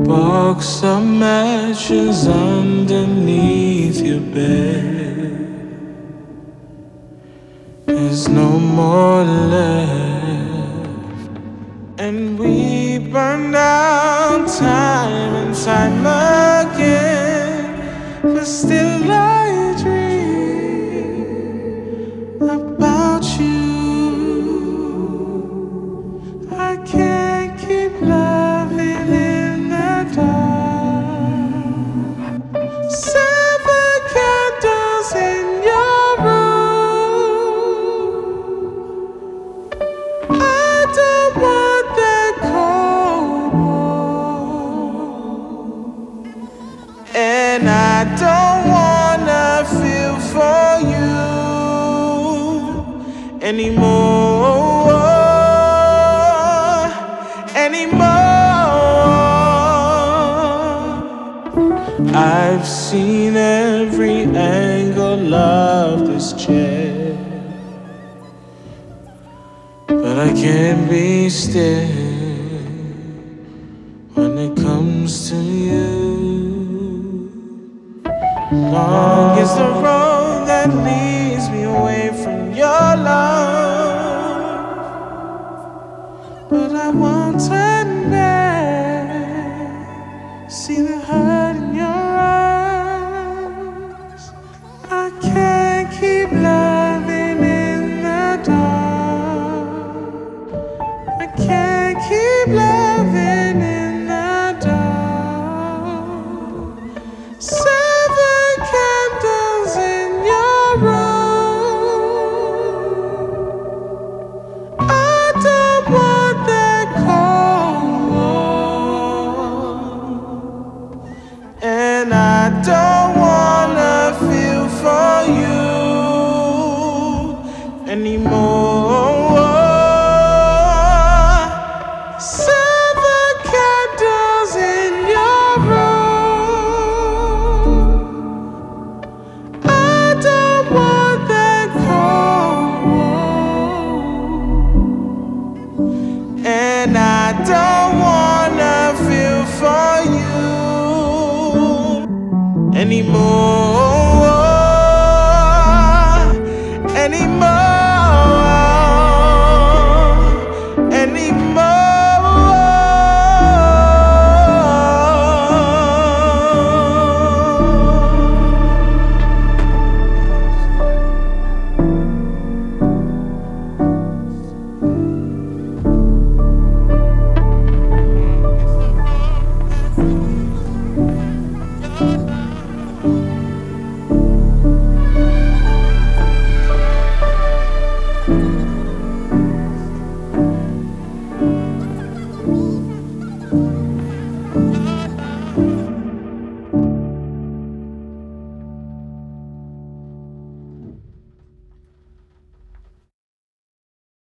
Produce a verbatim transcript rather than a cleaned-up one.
box of matches underneath your bed. There's no more left, and we burn out time and time again. But still I dream about you. I can't keep loving in the dark. Seven candles in your room. I don't want that cold war, and I don't wanna feel for you anymore. I've seen every angle of this chair, but I can't be still when it comes to you. Long is the road that leads me away from your love, but I won't turn back. See the hurt in your eyes. I can't keep loving in the dark. I can't keep loving in the dark. Seven candles in your room. I don't want that cold, and I don't wanna feel for you anymore. Seven candles in your room. I don't want that cold, and I don't wanna feel for you anymore.